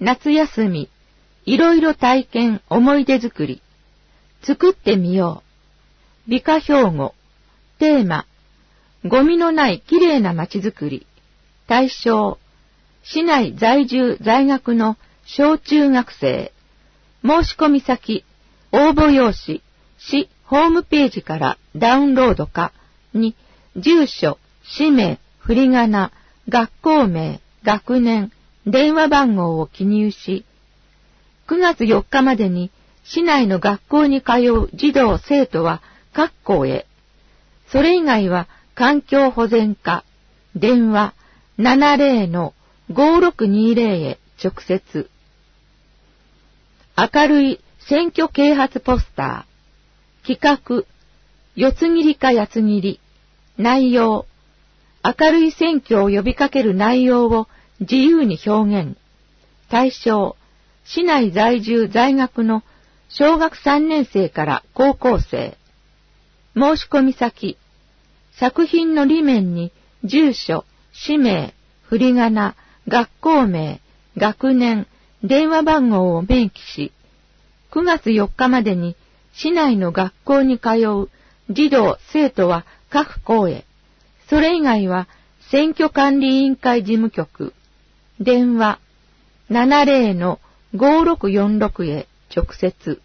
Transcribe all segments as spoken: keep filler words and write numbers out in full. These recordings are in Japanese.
夏休み、いろいろ体験思い出作り。作ってみよう。美化兵庫。テーマ、ゴミのないきれいな街づくり。対象、市内在住在学の小中学生。申し込み先、応募用紙、市ホームページからダウンロードかに、住所、氏名、振り仮名、学校名、学年、電話番号を記入し、くがつよっかまでに市内の学校に通う児童生徒は各校へ。それ以外は環境保全課、電話 ななぜろ ごろくにぜろ へ直接。明るい選挙啓発ポスター。企画、四つ切りか八つ切り。内容、明るい選挙を呼びかける内容を自由に表現。対象、市内在住在学の小学さんねん生から高校生。申し込み先、作品の裏面に住所、氏名、振り仮名、学校名、学年、電話番号を明記し、くがつよっかまでに市内の学校に通う児童生徒は各校へ。それ以外は選挙管理委員会事務局、電話 ななぜろ ごろくよんろく へ直接。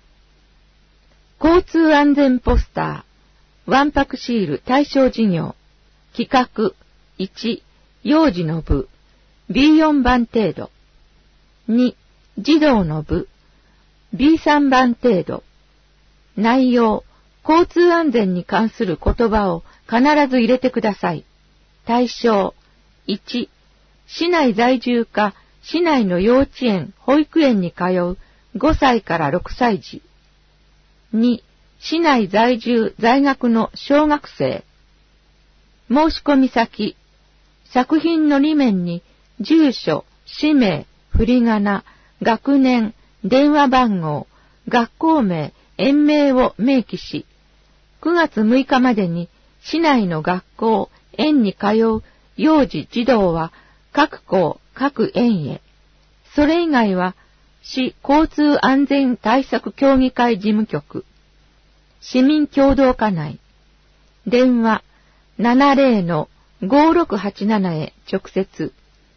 交通安全ポスター、わんぱくシール対象事業。企画、いち、幼児の部、ビーよん 番程度。に、児童の部、ビーさん 番程度。内容、交通安全に関する言葉を必ず入れてください。対象、いち、市内在住か市内の幼稚園、保育園に通うごさいからろくさい児。に、市内在住在学の小学生。申し込み先、作品の裏面に住所、氏名、振り仮名、学年、電話番号、学校名、園名を明記し、くがつむいかまでに市内の学校、園に通う幼児児童は各校、各園へ。それ以外は市交通安全対策協議会事務局、市民協同課内、電話 ななぜろ ごろくはちなな へ直接。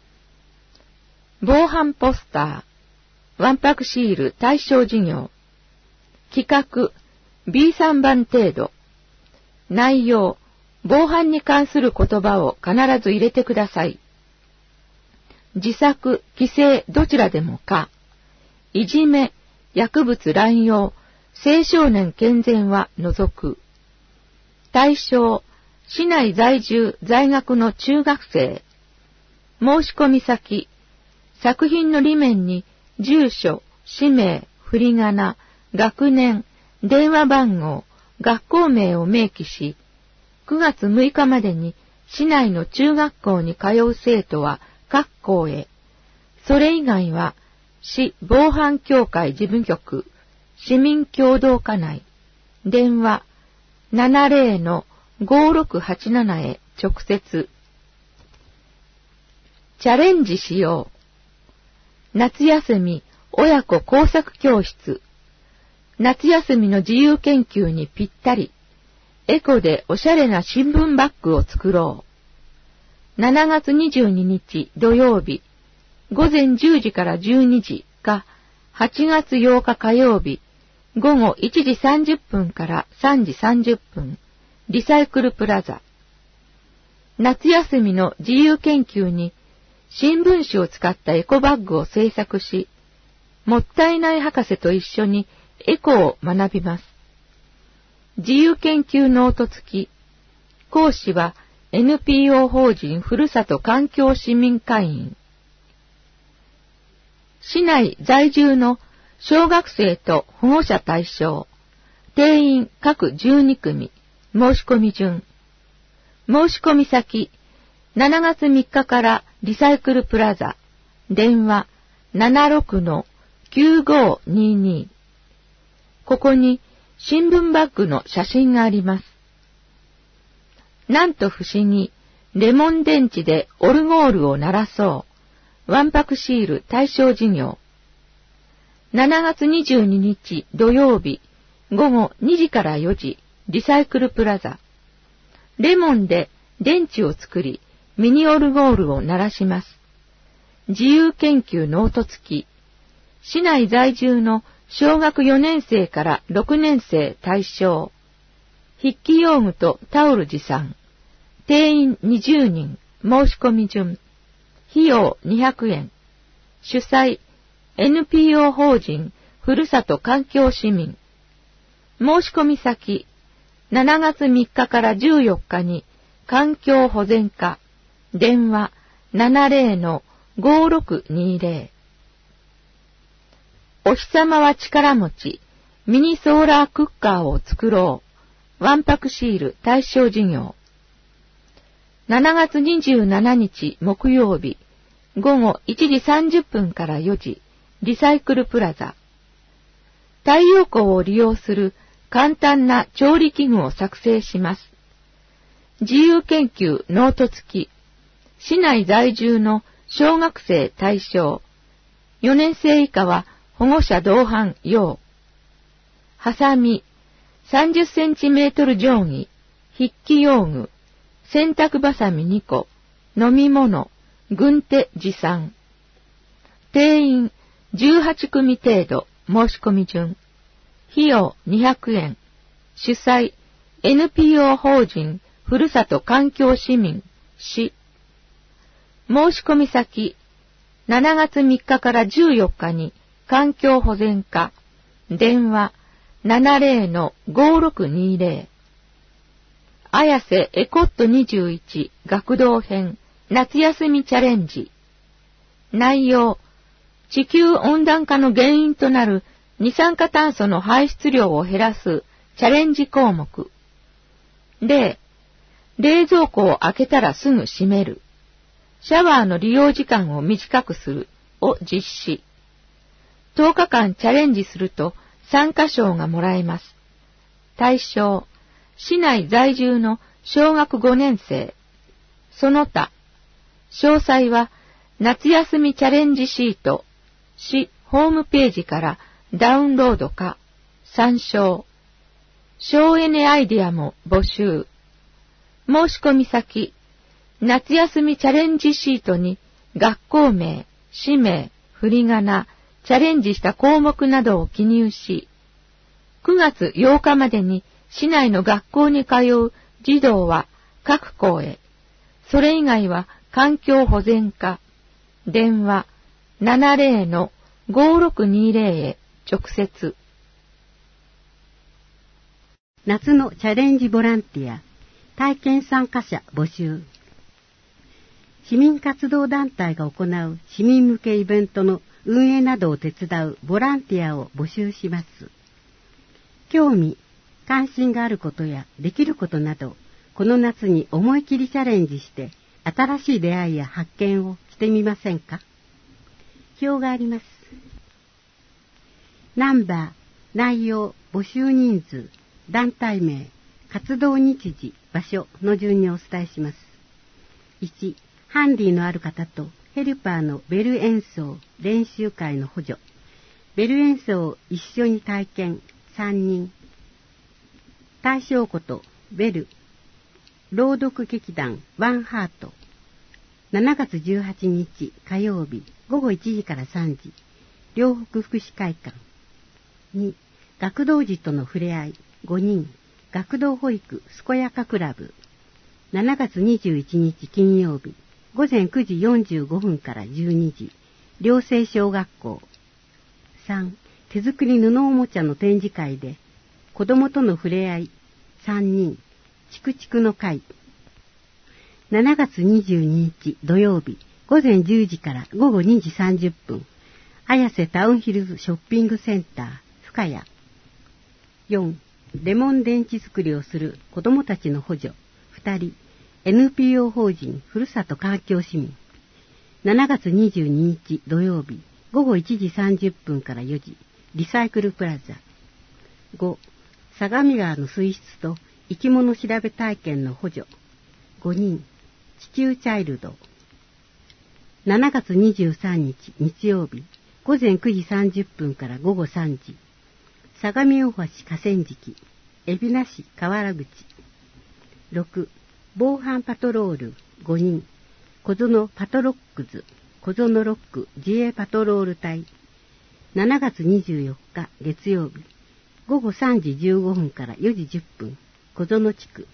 防犯ポスター、わんぱくシール対象事業。企画、ビーさん 番程度。内容、防犯に関する言葉を必ず入れてください。自作、規制どちらでもか。いじめ、薬物乱用、青少年健全は除く。対象、市内在住在学の中学生。申し込み先、作品の裏面に住所、氏名、振り仮名、学年、電話番号、学校名を明記し、くがつむいかまでに市内の中学校に通う生徒は各校へ。それ以外は市防犯協会事務局、市民協同課内、電話 ななぜろ ごろくはちなな へ直接。チャレンジしよう。夏休み親子工作教室。夏休みの自由研究にぴったり。エコでおしゃれな新聞バッグを作ろう。しちがつにじゅうににち土曜日、ごぜんじゅうじからじゅうにじか、はちがつようか火曜日、ごごいちじさんじゅっぷんからさんじさんじゅっぷん、リサイクルプラザ。夏休みの自由研究に新聞紙を使ったエコバッグを製作し、もったいない博士と一緒にエコを学びます。自由研究ノート付き。講師は エヌピーオー 法人ふるさと環境市民会員。市内在住の小学生と保護者対象。定員各じゅうにくみ。申し込み順。申し込み先。しちがつみっかからリサイクルプラザ。電話 ななろくのきゅうごにに。ここに新聞バッグの写真があります。なんと不思議、レモン電池でオルゴールを鳴らそう。 わんぱくシール対象事業。しちがつにじゅうににち土曜日ごごにじからよじ、リサイクルプラザ。レモンで電池を作り、ミニオルゴールを鳴らします。自由研究ノート付き。市内在住の小学よねんせいからろくねんせい対象。筆記用具とタオル持参。定員にじゅうにん、申し込み順。費用にひゃくえん。主催、エヌピーオー 法人、ふるさと環境市民。申し込み先、しちがつみっかからじゅうよっかに、環境保全課、電話 ななぜろのごろくにぜろ。お日様は力持ち、ミニソーラークッカーを作ろう。わんぱくシール対象事業。しちがつにじゅうしちにち木曜日、ごごいちじさんじゅっぷんからよじ、リサイクルプラザ。太陽光を利用する簡単な調理器具を作成します。自由研究ノート付き。市内在住の小学生対象。よねんせい以下は保護者同伴用。ハサミ、さんじゅっセンチメートル定規、筆記用具、洗濯バサミにこ、飲み物、軍手持参。定員じゅうはちくみ程度、申し込み順。費用にひゃくえん。主催、エヌピーオー 法人、ふるさと環境市民、市。申し込み先、しちがつみっかからじゅうよっかに、環境保全課、電話 ななぜろのごろくにぜろ。綾瀬エコットにじゅういち学童編夏休みチャレンジ。内容、地球温暖化の原因となる二酸化炭素の排出量を減らすチャレンジ項目。例、冷蔵庫を開けたらすぐ閉める。シャワーの利用時間を短くするを実施。とおかかんチャレンジすると参加賞がもらえます。対象、市内在住の小学ごねんせい。その他、詳細は夏休みチャレンジシート、市ホームページからダウンロードか参照。省エネアイデアも募集。申し込み先、夏休みチャレンジシートに学校名、氏名、振り仮名、チャレンジした項目などを記入し、くがつようかまでに市内の学校に通う児童は各校へ、それ以外は環境保全課、電話 ななぜろのごろくにぜろ へ直接。 夏のチャレンジボランティア、体験参加者募集。市民活動団体が行う市民向けイベントの運営などを手伝うボランティアを募集します。興味、関心があることやできることなど、この夏に思い切りチャレンジして新しい出会いや発見をしてみませんか？表があります。ナンバー、内容、募集人数、団体名、活動日時、場所の順にお伝えします。いち、ハンディのある方とヘルパーのベル演奏、練習会の補助。ベル演奏を一緒に体験、さんにん。対象こと、ベル。朗読劇団、ワンハート。しちがつじゅうはちにち火曜日、ごごいちじからさんじ。両北福祉会館。に、学童児との触れ合い、ごにん。学童保育、すこやかクラブ。しちがつにじゅういちにち金曜日、ごぜんくじよんじゅうごふんからじゅうにじ。寮生小学校。さん、手作り布おもちゃの展示会で、子供との触れ合い、さんにん。チクチクの会。しちがつにじゅうににち土曜日、ごぜんじゅうじからごごにじさんじゅっぷん。綾瀬タウンヒルズショッピングセンター、深谷。よん、レモン電池作りをする子供たちの補助、ふたり。エヌピーオー 法人ふるさと環境市民。しちがつにじゅうににち土曜日、ごごいちじさんじゅっぷんからよじ、リサイクルプラザ。ご、相模川の水質と生き物調べ体験の補助。ごにん、地球チャイルド。 しちがつにじゅうさんにち日曜日、ごぜんくじさんじゅっぷんからごごさんじ、相模大橋河川敷、海老名市河原口。ろく、防犯パトロールごにん、小園パトロックズ、小園ロック自衛パトロール隊。しちがつにじゅうよっか月曜日、ごごさんじじゅうごふんからよじじゅっぷん、小園地区。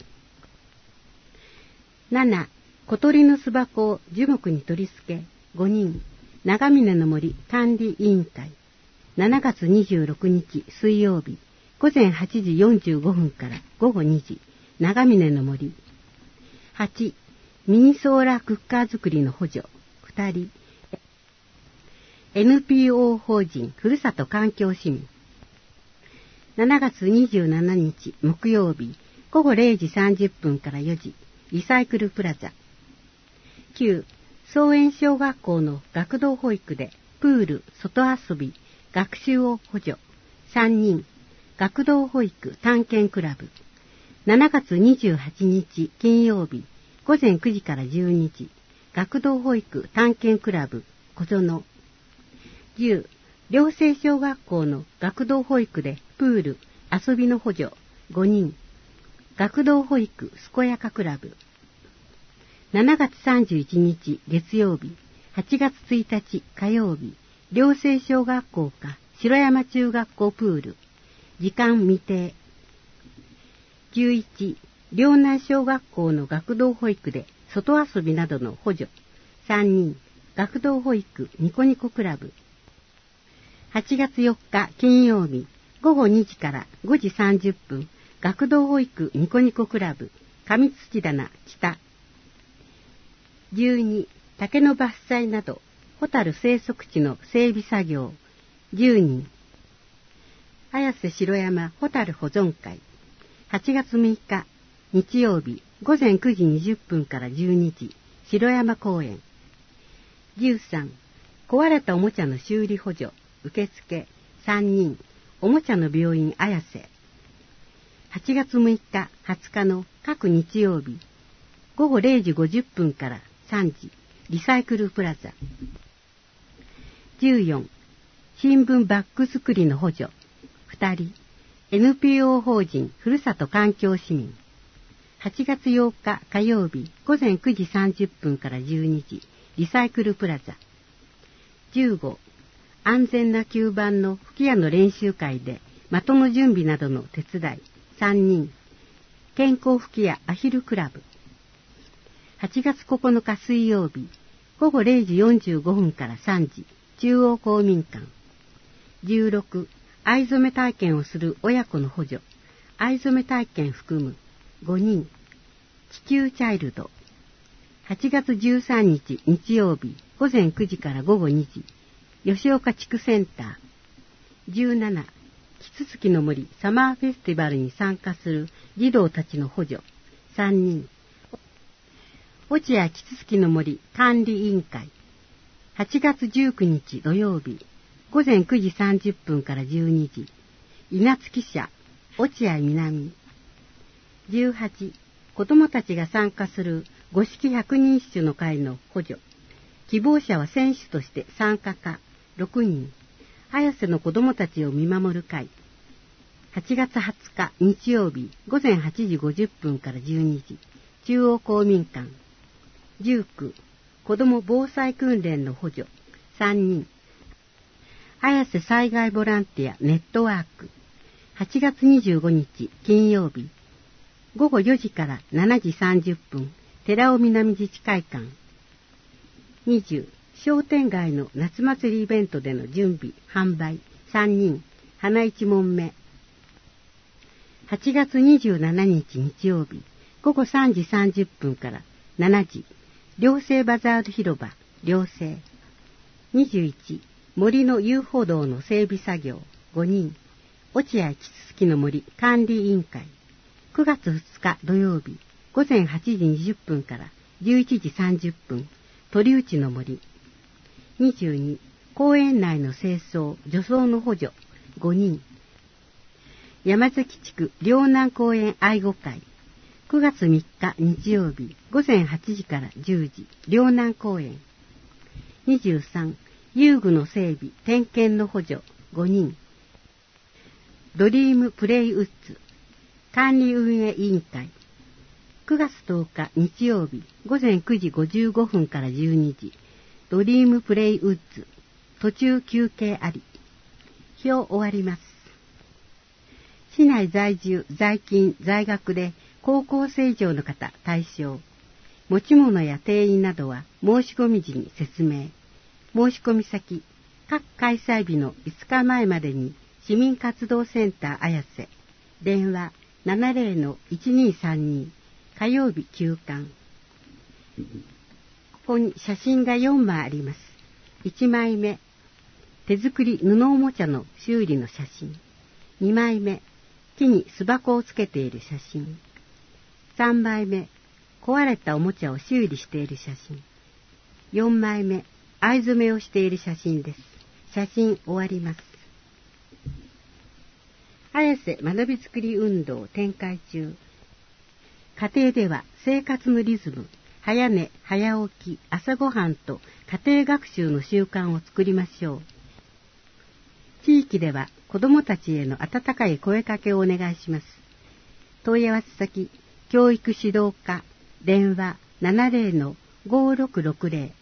なな、小鳥の巣箱を樹木に取り付けごにん、長峰の森管理委員会。しちがつにじゅうろくにち水曜日、ごぜんはちじよんじゅうごふんからごごにじ、長峰の森。はち、ミニソーラークッカー作りの補助ふたり、エヌピーオー 法人ふるさと環境市民。しちがつにじゅうしちにち木曜日、ごごれいじさんじゅっぷんからよじ、リサイクルプラザ。きゅう、草園小学校の学童保育でプール、外遊び、学習を補助さんにん、学童保育探検クラブ。しちがつにじゅうはちにち金曜日、ごぜんくじからじゅうにじ、学童保育探検クラブ小園。じゅう、寮生小学校の学童保育でプール、遊びの補助ごにん、学童保育健やかクラブ。しちがつさんじゅういちにち月曜日、はちがつついたち火曜日、寮生小学校か城山中学校プール、時間未定。じゅういち、両南小学校の学童保育で外遊びなどの補助さんにん、学童保育ニコニコクラブ。はちがつよっか金曜日、ごごにじからごじさんじゅっぷん、学童保育ニコニコクラブ上土棚北。じゅうに、竹の伐採などホタル生息地の整備作業じゅうにん、綾瀬城山ホタル保存会。はちがつむいか日曜日、ごぜんくじにじゅっぷんからじゅうにじ、城山公園。じゅうさん、壊れたおもちゃの修理補助受付さんにん、おもちゃの病院綾瀬。はちがつむいかはつかの各日曜日、ごごれいじごじゅっぷんからさんじ、リサイクルプラザ。じゅうよん、新聞バッグ作りの補助ふたり、エヌピーオー 法人ふるさと環境市民。はちがつようか火曜日、ごぜんくじさんじゅっぷんからじゅうにじ、リサイクルプラザ。じゅうご、安全な吸盤の吹き矢の練習会で的の準備などの手伝いさんにん、健康吹き矢アヒルクラブ。はちがつここのか水曜日、ごごれいじよんじゅうごふんからさんじ、中央公民館。じゅうろく、藍染め体験をする親子の補助藍染め体験含むごにん、地球チャイルド。はちがつじゅうさんにち日曜日、ごぜんくじからごごにじ、吉岡地区センター。じゅうなな、キツツキの森サマーフェスティバルに参加する児童たちの補助さんにん、落合キツツキの森管理委員会。はちがつじゅうくにち土曜日、ごぜんくじさんじゅっぷんからじゅうにじ、稲月社落合南。じゅうはち、子どもたちが参加する五色百人一首の会の補助希望者は選手として参加かろくにん、綾瀬の子どもたちを見守る会。はちがつはつか日曜日、ごぜんはちじごじゅっぷんからじゅうにじ、中央公民館。じゅうく、子ども防災訓練の補助さんにん、綾瀬災害ボランティアネットワーク。はちがつにじゅうごにち金曜日、ごごよじからしちじさんじゅっぷん、寺尾南自治会館。にじゅう、商店街の夏祭りイベントでの準備、販売さんにん、花一門目。はちがつにじゅうしちにち日曜日、ごごさんじさんじゅっぷんからしちじ、寮生バザール広場、寮生。にじゅういち、森の遊歩道の整備作業ごにん、落合キツツキの森管理委員会。くがつふつか土曜日、ごぜんはちじにじゅっぷんからじゅういちじさんじゅっぷん、鳥内の森。にじゅうに、公園内の清掃除草の補助ごにん、山崎地区両南公園愛護会。くがつみっか日曜日、ごぜんはちじからじゅうじ、両南公園。 にじゅうさん、遊具の整備、点検の補助ごにん。ドリームプレイウッズ管理運営委員会、くがつとおか日曜日ごぜんくじごじゅうごふんからじゅうにじ、ドリームプレイウッズ途中休憩あり。表終わります。市内在住、在勤、在学で高校生以上の方対象。持ち物や定員などは申し込み時に説明。申し込み先、各開催日のいつかまえまでに市民活動センター綾瀬。電話 ななぜろのいちにさんに。火曜日休館。ここに写真がよんまいあります。いちまいめ、手作り布おもちゃの修理の写真。にまいめ、木に巣箱をつけている写真。さんまいめ、壊れたおもちゃを修理している写真。よんまいめ、藍染めをしている写真です。写真終わります。綾瀬学び作り運動展開中。家庭では生活のリズム、早寝、早起き、朝ごはんと家庭学習の習慣を作りましょう。地域では子どもたちへの温かい声かけをお願いします。問い合わせ先、教育指導課、電話 ななぜろのごろくろくぜろ